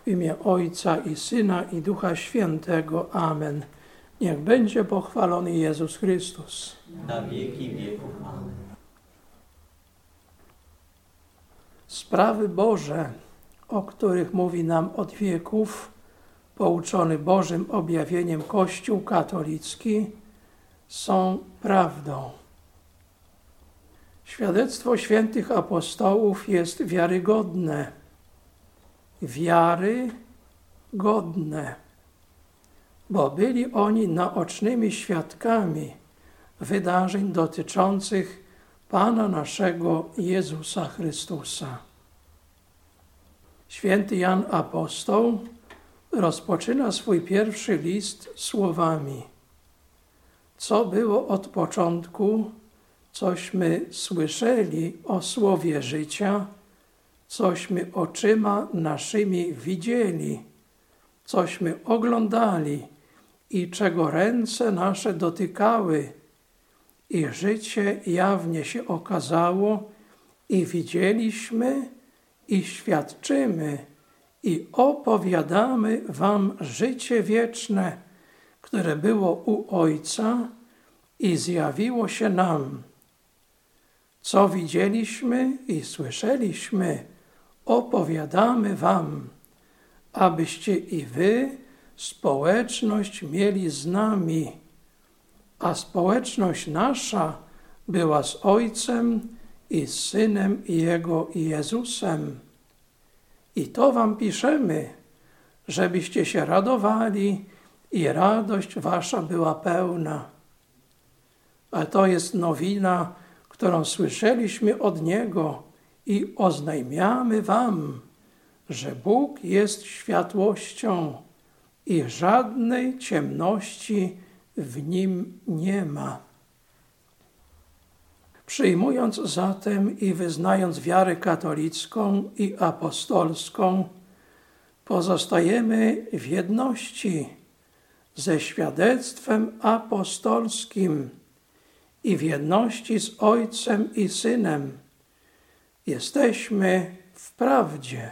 W imię Ojca i Syna i Ducha Świętego. Amen. Niech będzie pochwalony Jezus Chrystus. Na wieki wieków. Amen. Sprawy Boże, o których mówi nam od wieków pouczony Bożym objawieniem Kościół katolicki, są prawdą. Świadectwo świętych apostołów jest wiarygodne. Wiarygodne, bo byli oni naocznymi świadkami wydarzeń dotyczących Pana naszego Jezusa Chrystusa. Święty Jan Apostoł rozpoczyna swój pierwszy list słowami: co było od początku, cośmy słyszeli o słowie życia, cośmy oczyma naszymi widzieli, cośmy oglądali i czego ręce nasze dotykały, i życie jawnie się okazało, i widzieliśmy, i świadczymy, i opowiadamy wam życie wieczne, które było u Ojca i zjawiło się nam. Co widzieliśmy i słyszeliśmy, opowiadamy wam, abyście i wy społeczność mieli z nami, a społeczność nasza była z Ojcem i z Synem Jego Jezusem. I to wam piszemy, żebyście się radowali i radość wasza była pełna. A to jest nowina, którą słyszeliśmy od Niego i oznajmiamy wam, że Bóg jest światłością i żadnej ciemności w Nim nie ma. Przyjmując zatem i wyznając wiarę katolicką i apostolską, pozostajemy w jedności ze świadectwem apostolskim i w jedności z Ojcem i Synem. Jesteśmy w prawdzie.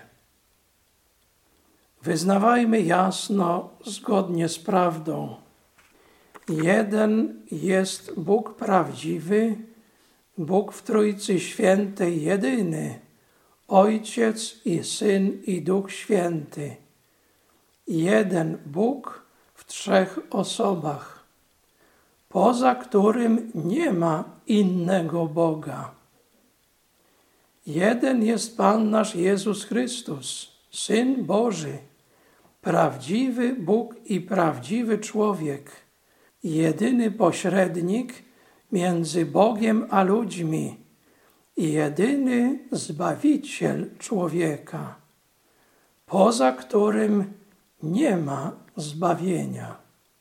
Wyznawajmy jasno, zgodnie z prawdą. Jeden jest Bóg prawdziwy, Bóg w Trójcy Świętej jedyny, Ojciec i Syn i Duch Święty. Jeden Bóg w trzech osobach, poza którym nie ma innego Boga. Jeden jest Pan nasz Jezus Chrystus, Syn Boży, prawdziwy Bóg i prawdziwy człowiek, jedyny pośrednik między Bogiem a ludźmi i jedyny Zbawiciel człowieka, poza którym nie ma zbawienia.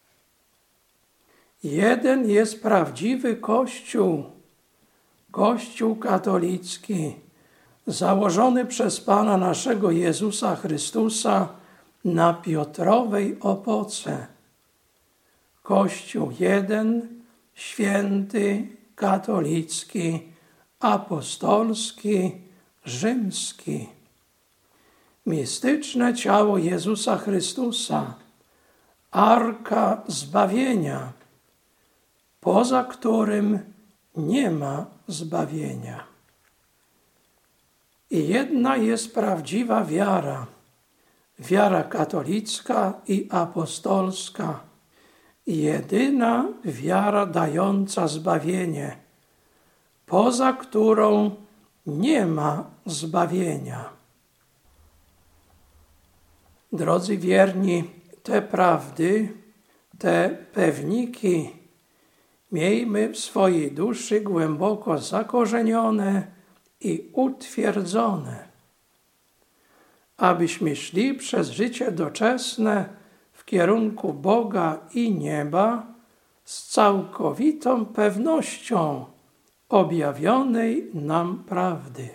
Jeden jest prawdziwy Kościół, Kościół katolicki, założony przez Pana naszego Jezusa Chrystusa na Piotrowej opoce. Kościół jeden, święty, katolicki, apostolski, rzymski. Mistyczne ciało Jezusa Chrystusa, arka zbawienia, poza którym nie ma zbawienia. I jedna jest prawdziwa wiara, wiara katolicka i apostolska, jedyna wiara dająca zbawienie, poza którą nie ma zbawienia. Drodzy wierni, te prawdy, te pewniki miejmy w swojej duszy głęboko zakorzenione i utwierdzone, abyśmy szli przez życie doczesne w kierunku Boga i nieba z całkowitą pewnością objawionej nam prawdy.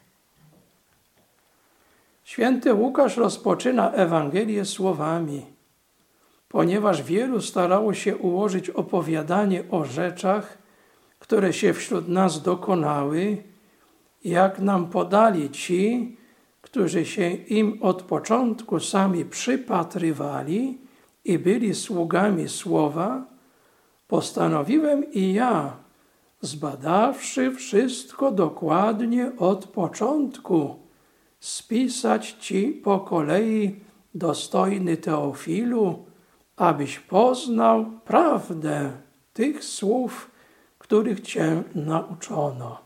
Święty Łukasz rozpoczyna Ewangelię słowami: ponieważ wielu starało się ułożyć opowiadanie o rzeczach, które się wśród nas dokonały, jak nam podali ci, którzy się im od początku sami przypatrywali i byli sługami słowa, postanowiłem i ja, zbadawszy wszystko dokładnie od początku, spisać Ci po kolei, dostojny Teofilu, abyś poznał prawdę tych słów, których Cię nauczono.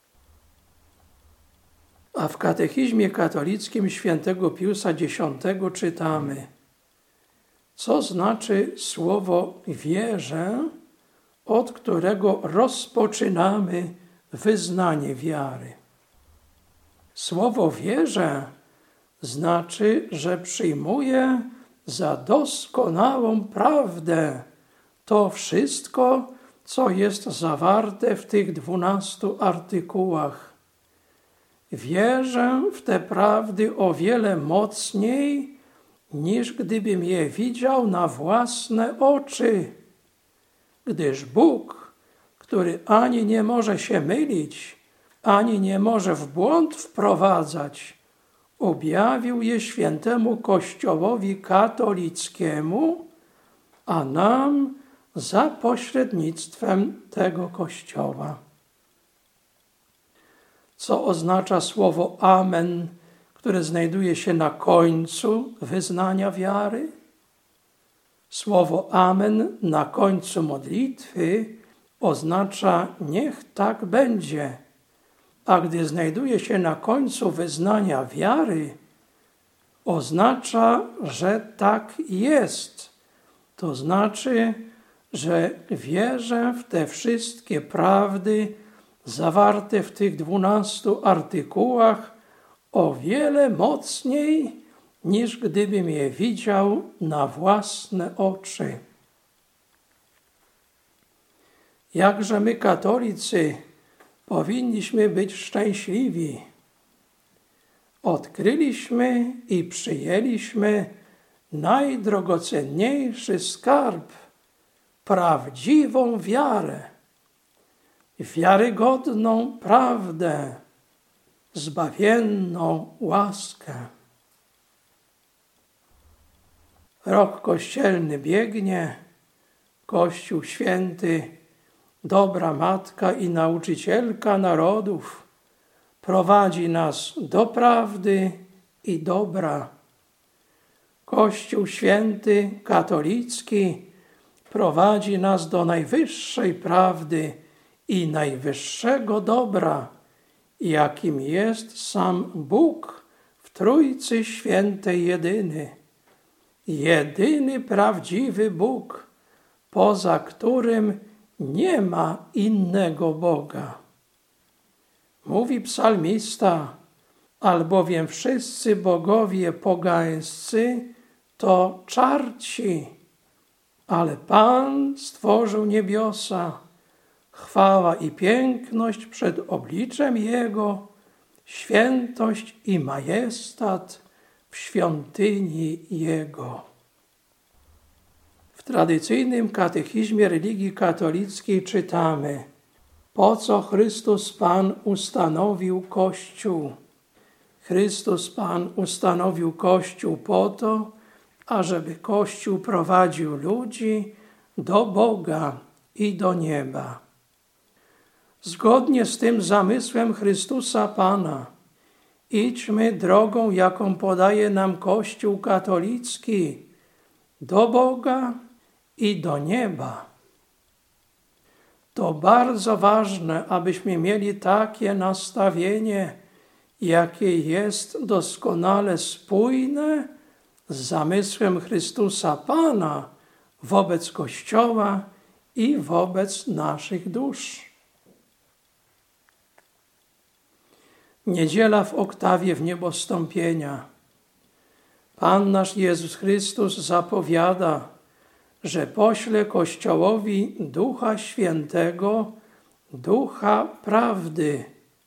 A w Katechizmie katolickim świętego Piusa X czytamy: co znaczy słowo wierzę, od którego rozpoczynamy wyznanie wiary. Słowo wierzę znaczy, że przyjmuję za doskonałą prawdę to wszystko, co jest zawarte w tych 12 artykułach. Wierzę w te prawdy o wiele mocniej, niż gdybym je widział na własne oczy, gdyż Bóg, który ani nie może się mylić, ani nie może w błąd wprowadzać, objawił je świętemu Kościołowi katolickiemu, a nam za pośrednictwem tego Kościoła. Co oznacza słowo Amen, które znajduje się na końcu wyznania wiary? Słowo Amen na końcu modlitwy oznacza niech tak będzie, a gdy znajduje się na końcu wyznania wiary, oznacza, że tak jest. To znaczy, że wierzę w te wszystkie prawdy zawarte w tych 12 artykułach o wiele mocniej, niż gdybym je widział na własne oczy. Jakże my, katolicy, powinniśmy być szczęśliwi. Odkryliśmy i przyjęliśmy najdrogocenniejszy skarb, prawdziwą wiarę, wiarygodną prawdę, zbawienną łaskę. Rok kościelny biegnie, Kościół święty, dobra Matka i nauczycielka narodów, prowadzi nas do prawdy i dobra. Kościół święty, katolicki, prowadzi nas do najwyższej prawdy i najwyższego dobra, jakim jest sam Bóg w Trójcy Świętej jedyny. Jedyny prawdziwy Bóg, poza którym nie ma innego Boga. Mówi psalmista, albowiem wszyscy bogowie pogańscy to czarci, ale Pan stworzył niebiosa, chwała i piękność przed obliczem Jego, świętość i majestat w świątyni Jego. W tradycyjnym katechizmie religii katolickiej czytamy: po co Chrystus Pan ustanowił Kościół? Chrystus Pan ustanowił Kościół po to, ażeby Kościół prowadził ludzi do Boga i do nieba. Zgodnie z tym zamysłem Chrystusa Pana idźmy drogą, jaką podaje nam Kościół katolicki, do Boga i do nieba. To bardzo ważne, abyśmy mieli takie nastawienie, jakie jest doskonale spójne z zamysłem Chrystusa Pana wobec Kościoła i wobec naszych dusz. Niedziela w oktawie wniebostąpienia. Pan nasz Jezus Chrystus zapowiada, że pośle Kościołowi Ducha Świętego, Ducha Prawdy.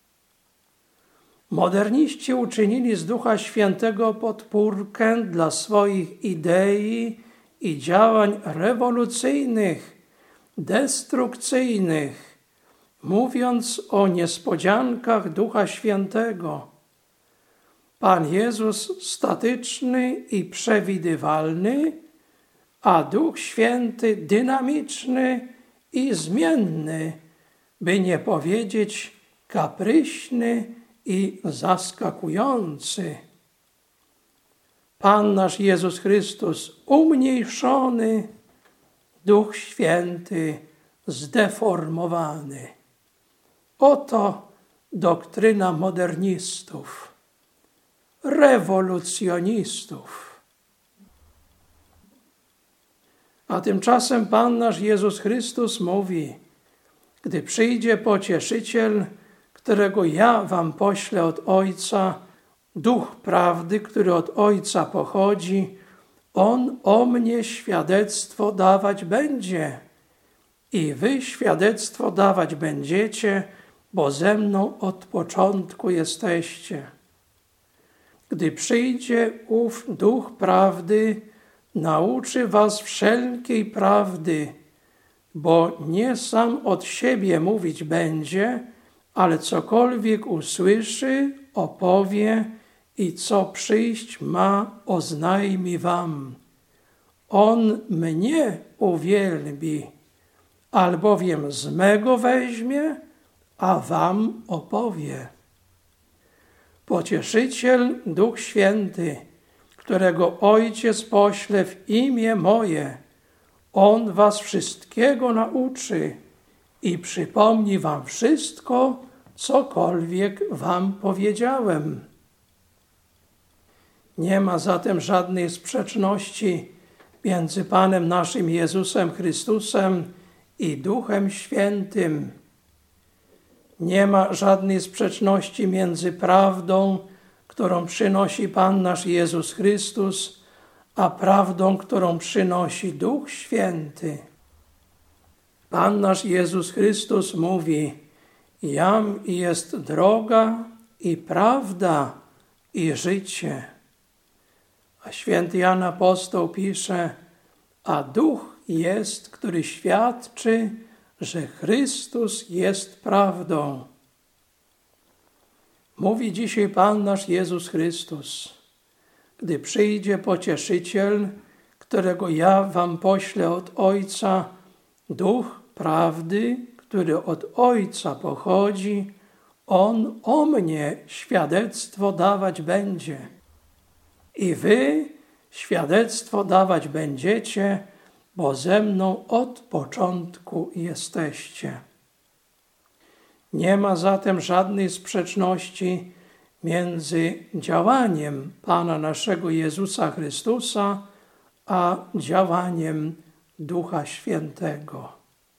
Moderniści uczynili z Ducha Świętego podpórkę dla swoich idei i działań rewolucyjnych, destrukcyjnych, mówiąc o niespodziankach Ducha Świętego. Pan Jezus statyczny i przewidywalny, a Duch Święty dynamiczny i zmienny, by nie powiedzieć kapryśny i zaskakujący. Pan nasz Jezus Chrystus umniejszony, Duch Święty zdeformowany. Oto doktryna modernistów, rewolucjonistów. A tymczasem Pan nasz Jezus Chrystus mówi: gdy przyjdzie Pocieszyciel, którego ja wam poślę od Ojca, Duch Prawdy, który od Ojca pochodzi, On o mnie świadectwo dawać będzie. I wy świadectwo dawać będziecie, bo ze mną od początku jesteście. Gdy przyjdzie ów Duch Prawdy, nauczy was wszelkiej prawdy, bo nie sam od siebie mówić będzie, ale cokolwiek usłyszy, opowie i co przyjść ma, oznajmi wam. On mnie uwielbi, albowiem z mego weźmie, a wam opowie. Pocieszyciel, Duch Święty, którego Ojciec pośle w imię moje, On was wszystkiego nauczy i przypomni wam wszystko, cokolwiek wam powiedziałem. Nie ma zatem żadnej sprzeczności między Panem naszym Jezusem Chrystusem i Duchem Świętym. Nie ma żadnej sprzeczności między prawdą, którą przynosi Pan nasz Jezus Chrystus, a prawdą, którą przynosi Duch Święty. Pan nasz Jezus Chrystus mówi: jam jest droga i prawda i życie. A święty Jan Apostoł pisze: a Duch jest, który świadczy, że Chrystus jest prawdą. Mówi dzisiaj Pan nasz Jezus Chrystus: gdy przyjdzie Pocieszyciel, którego ja wam poślę od Ojca, Duch Prawdy, który od Ojca pochodzi, On o mnie świadectwo dawać będzie. I wy świadectwo dawać będziecie, bo ze mną od początku jesteście. Nie ma zatem żadnej sprzeczności między działaniem Pana naszego Jezusa Chrystusa a działaniem Ducha Świętego.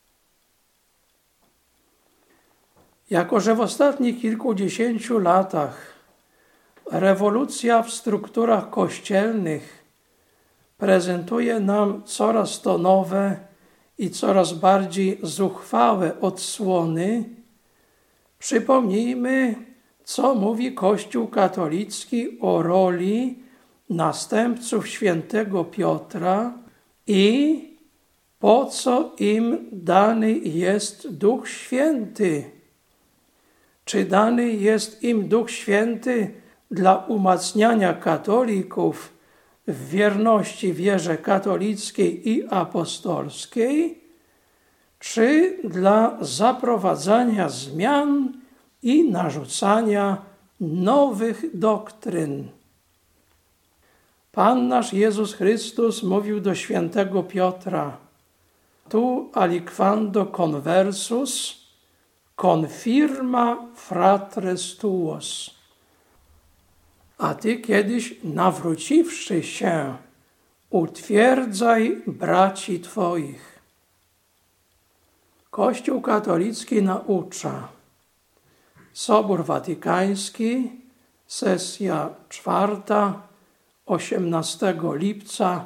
Jako że w ostatnich kilkudziesięciu latach rewolucja w strukturach kościelnych prezentuje nam coraz to nowe i coraz bardziej zuchwałe odsłony, przypomnijmy, co mówi Kościół katolicki o roli następców świętego Piotra i po co im dany jest Duch Święty. Czy dany jest im Duch Święty dla umacniania katolików w wierności wierze katolickiej i apostolskiej, czy dla zaprowadzania zmian i narzucania nowych doktryn? Pan nasz Jezus Chrystus mówił do świętego Piotra: tu aliquando conversus, confirma fratres tuos. A ty kiedyś, nawróciwszy się, utwierdzaj braci twoich. Kościół katolicki naucza. Sobór Watykański, sesja 4, 18 lipca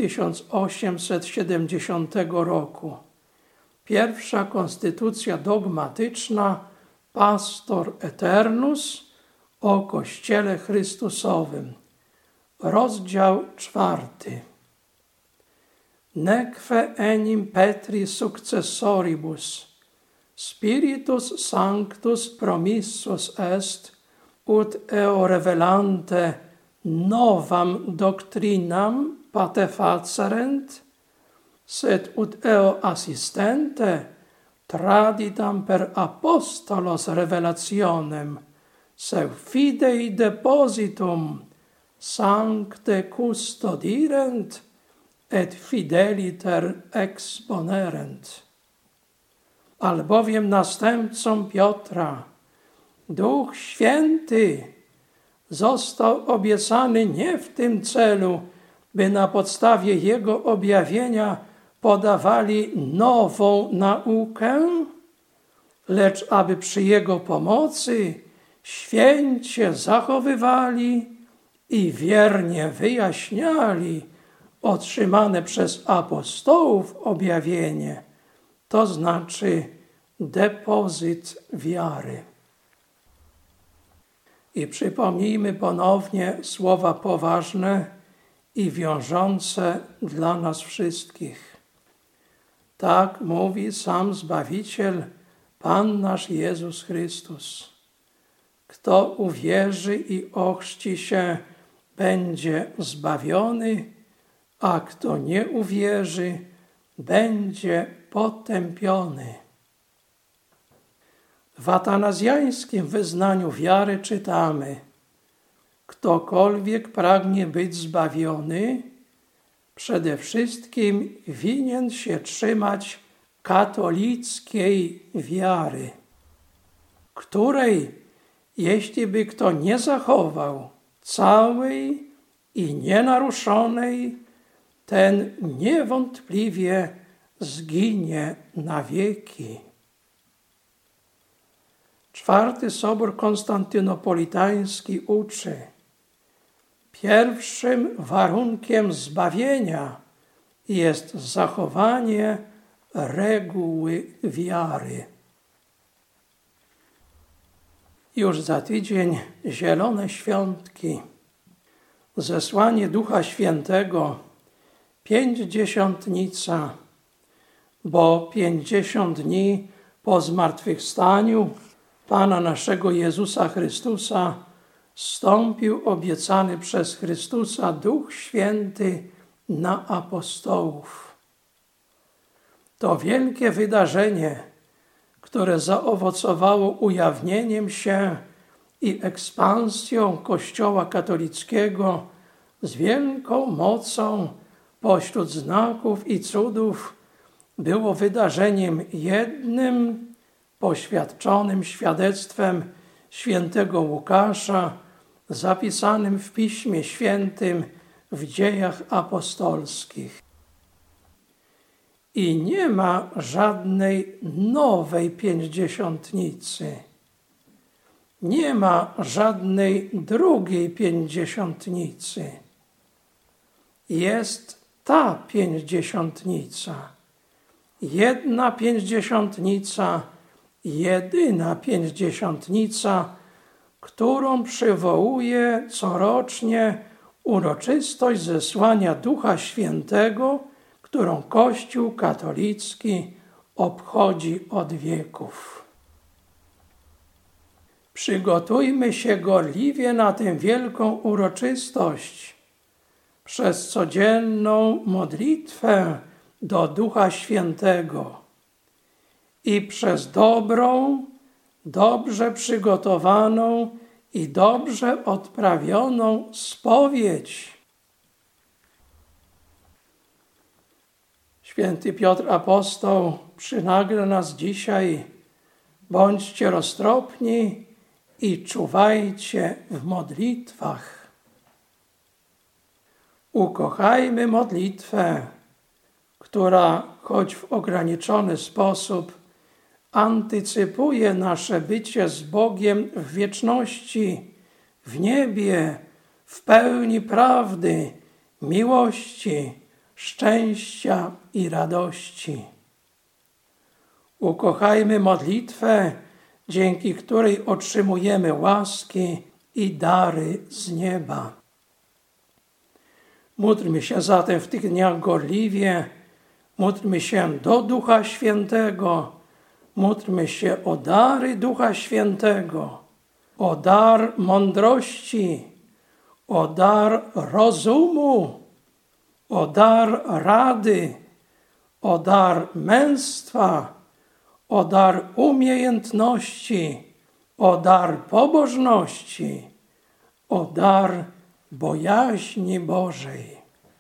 1870 roku. Pierwsza konstytucja dogmatyczna Pastor Eternus o Kościele Chrystusowym. Rozdział 4. Neque enim Petri successoribus Spiritus Sanctus promissus est ut eo revelante novam doctrinam patefacerent, sed ut eo assistente traditam per apostolos revelationem, seu fidei depositum sancte custodirent et fideliter exponerent. Albowiem następcom Piotra Duch Święty został obiecany nie w tym celu, by na podstawie Jego objawienia podawali nową naukę, lecz aby przy Jego pomocy święcie zachowywali i wiernie wyjaśniali otrzymane przez apostołów objawienie, to znaczy depozyt wiary. I przypomnijmy ponownie słowa poważne i wiążące dla nas wszystkich. Tak mówi sam Zbawiciel, Pan nasz Jezus Chrystus. Kto uwierzy i ochrzci się, będzie zbawiony, a kto nie uwierzy, będzie potępiony. W atanazjańskim wyznaniu wiary czytamy: ktokolwiek pragnie być zbawiony, przede wszystkim winien się trzymać katolickiej wiary, której, jeśli by kto nie zachował całej i nienaruszonej, ten niewątpliwie zginie na wieki. Czwarty Sobór Konstantynopolitański uczy: pierwszym warunkiem zbawienia jest zachowanie reguły wiary. Już za tydzień Zielone Świątki, zesłanie Ducha Świętego, Pięćdziesiątnica, bo 50 dni po zmartwychwstaniu Pana naszego Jezusa Chrystusa zstąpił obiecany przez Chrystusa Duch Święty na apostołów. To wielkie wydarzenie, które zaowocowało ujawnieniem się i ekspansją Kościoła katolickiego z wielką mocą pośród znaków i cudów, było wydarzeniem jednym, poświadczonym świadectwem świętego Łukasza, zapisanym w Piśmie Świętym w Dziejach Apostolskich. I nie ma żadnej nowej pięćdziesiątnicy. Nie ma żadnej drugiej pięćdziesiątnicy. Jest ta pięćdziesiątnica. Jedna pięćdziesiątnica, jedyna pięćdziesiątnica, którą przywołuje corocznie uroczystość zesłania Ducha Świętego, którą Kościół katolicki obchodzi od wieków. Przygotujmy się gorliwie na tę wielką uroczystość przez codzienną modlitwę do Ducha Świętego i przez dobrą, dobrze przygotowaną i dobrze odprawioną spowiedź. Święty Piotr Apostoł przynagla nas dzisiaj: bądźcie roztropni i czuwajcie w modlitwach. Ukochajmy modlitwę, która, choć w ograniczony sposób, antycypuje nasze bycie z Bogiem w wieczności, w niebie, w pełni prawdy, miłości, szczęścia i radości. Ukochajmy modlitwę, dzięki której otrzymujemy łaski i dary z nieba. Módlmy się zatem w tych dniach gorliwie, módlmy się do Ducha Świętego, módlmy się o dary Ducha Świętego, o dar mądrości, o dar rozumu, o dar rady, o dar męstwa, o dar umiejętności, o dar pobożności, o dar bojaźni Bożej.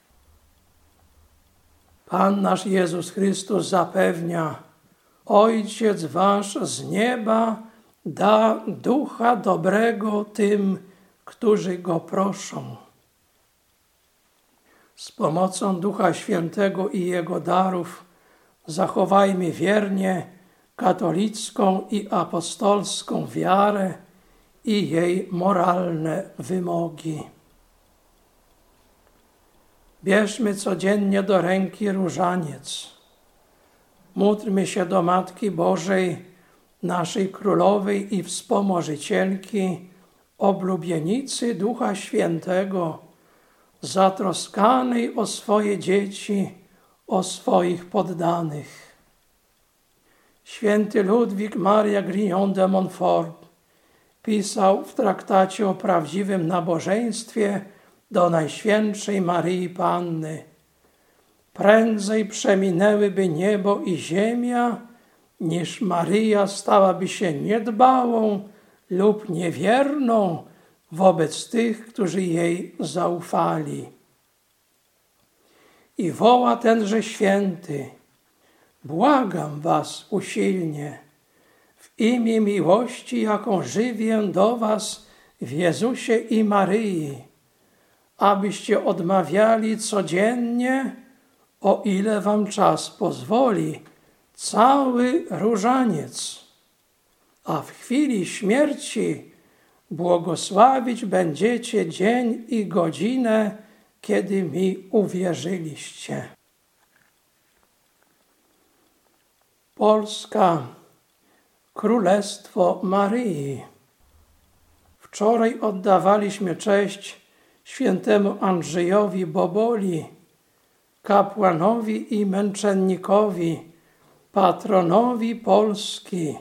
Pan nasz Jezus Chrystus zapewnia: Ojciec wasz z nieba da ducha dobrego tym, którzy go proszą. Z pomocą Ducha Świętego i Jego darów zachowajmy wiernie katolicką i apostolską wiarę i jej moralne wymogi. Bierzmy codziennie do ręki różaniec. Módlmy się do Matki Bożej, naszej Królowej i Wspomożycielki, oblubienicy Ducha Świętego, zatroskanej o swoje dzieci, o swoich poddanych. Święty Ludwik Maria Grignon de Montfort pisał w traktacie o prawdziwym nabożeństwie do Najświętszej Maryi Panny: prędzej przeminęłyby niebo i ziemia, niż Maryja stałaby się niedbałą lub niewierną wobec tych, którzy jej zaufali. I woła tenże święty: błagam was usilnie, w imię miłości, jaką żywię do was w Jezusie i Maryi, abyście odmawiali codziennie, o ile wam czas pozwoli, cały różaniec, a w chwili śmierci błogosławić będziecie dzień i godzinę, kiedy mi uwierzyliście. Polska, Królestwo Maryi. Wczoraj oddawaliśmy cześć świętemu Andrzejowi Boboli, kapłanowi i męczennikowi, patronowi Polski.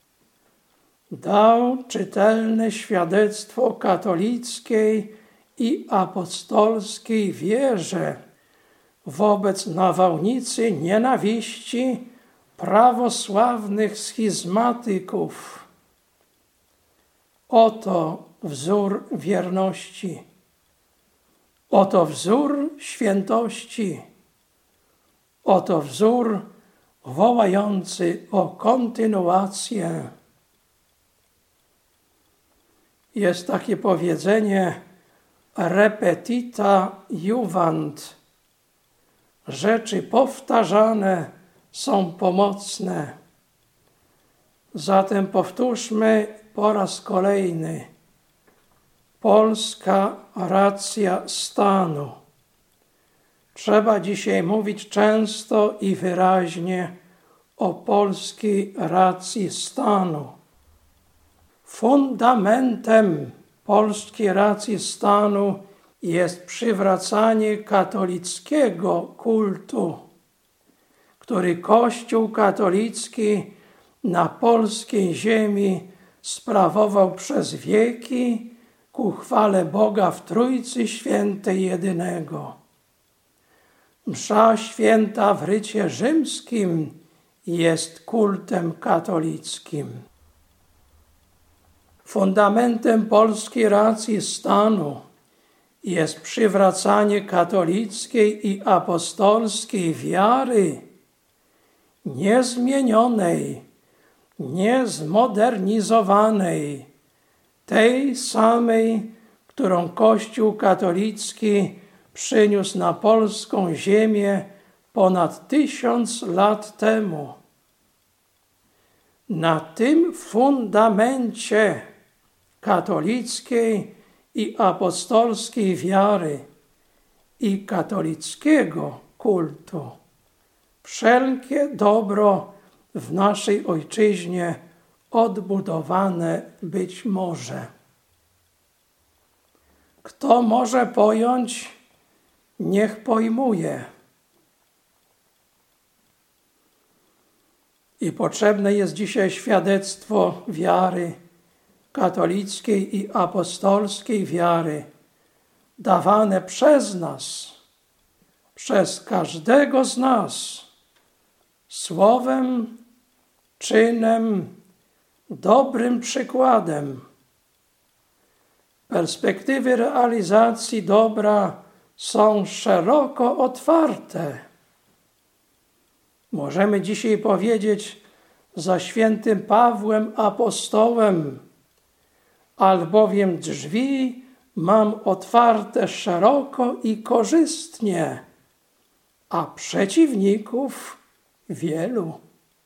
Dał czytelne świadectwo katolickiej i apostolskiej wierze wobec nawałnicy nienawiści prawosławnych schizmatyków. Oto wzór wierności, oto wzór świętości, oto wzór wołający o kontynuację. Jest takie powiedzenie repetita iuvant. Rzeczy powtarzane są pomocne. Zatem powtórzmy po raz kolejny. Polska racja stanu. Trzeba dzisiaj mówić często i wyraźnie o polskiej racji stanu. Fundamentem polskiej racji stanu jest przywracanie katolickiego kultu, który Kościół katolicki na polskiej ziemi sprawował przez wieki ku chwale Boga w Trójcy Świętej Jedynego. Msza święta w rycie rzymskim jest kultem katolickim. Fundamentem polskiej racji stanu jest przywracanie katolickiej i apostolskiej wiary, niezmienionej, niezmodernizowanej, tej samej, którą Kościół katolicki przyniósł na polską ziemię ponad 1000 lat temu. Na tym fundamencie katolickiej i apostolskiej wiary i katolickiego kultu wszelkie dobro w naszej ojczyźnie odbudowane być może. Kto może pojąć, niech pojmuje. I potrzebne jest dzisiaj świadectwo wiary katolickiej i apostolskiej wiary, dawane przez nas, przez każdego z nas, słowem, czynem, dobrym przykładem. Perspektywy realizacji dobra są szeroko otwarte. Możemy dzisiaj powiedzieć za świętym Pawłem apostołem, albowiem drzwi mam otwarte szeroko i korzystnie, a przeciwników wielu.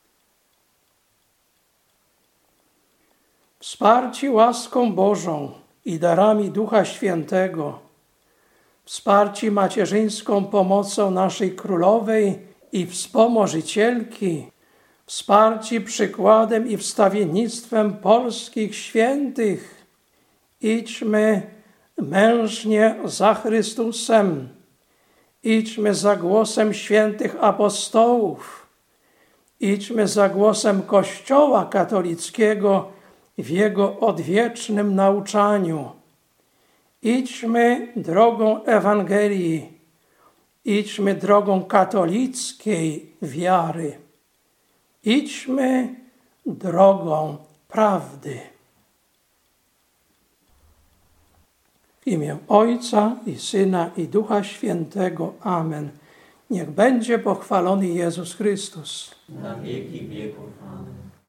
Wsparci łaską Bożą i darami Ducha Świętego, wsparci macierzyńską pomocą naszej Królowej i Wspomożycielki, wsparci przykładem i wstawiennictwem polskich świętych, idźmy mężnie za Chrystusem, idźmy za głosem świętych apostołów, idźmy za głosem Kościoła katolickiego w jego odwiecznym nauczaniu. Idźmy drogą Ewangelii, idźmy drogą katolickiej wiary. Idźmy drogą prawdy. W imię Ojca i Syna i Ducha Świętego. Amen. Niech będzie pochwalony Jezus Chrystus. Na wieki wieków. Amen.